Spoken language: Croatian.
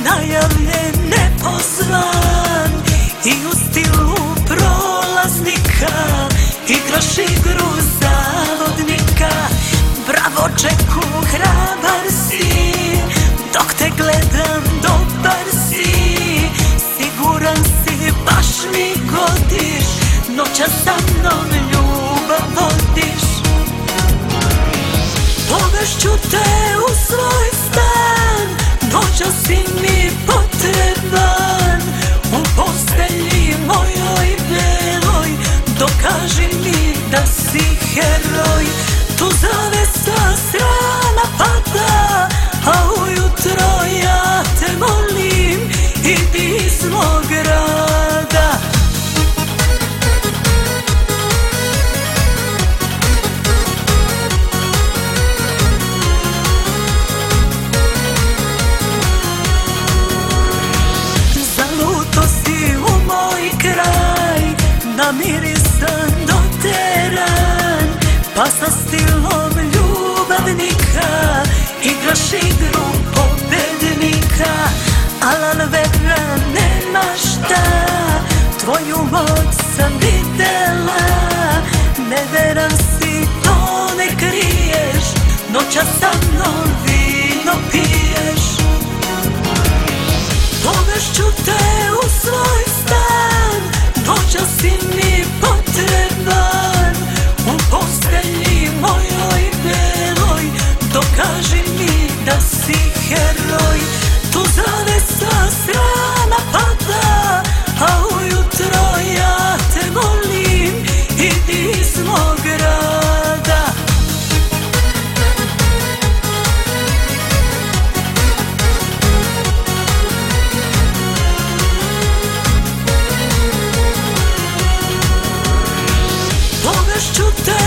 najavljen, nepozvan i u stilu prolaznika igraš igru zavodnika. Bravo Džeku, hrabar si, dok te gledam dobar si. Siguran si, baš mi godiš, noćas sa mnom ljubav vodiš. Povešću te u svoj stan, noćas si mi potreban. U postelji mojoj beloj, dokaži mi da si heroj. Tu zavesa s rana pada, a ujutro ja te molim, idi iz mog grada. Zaluto si u moj kraj, namirisan doteran, pa sa stilom ljubavnika igraš igru pobednika. Alan Vera, nema šta, tvoju moć sam videla. Neveran si, to ne kriješ, noćas sa mnom vino piješ. Povešću te u svoj stan, noćas si mi potreban. U postelji mojoj beloj, dokaži mi da si heroj. Tu zavesa s rana pada, a ujutro ja te molim, idi iz mog grada. Povešću te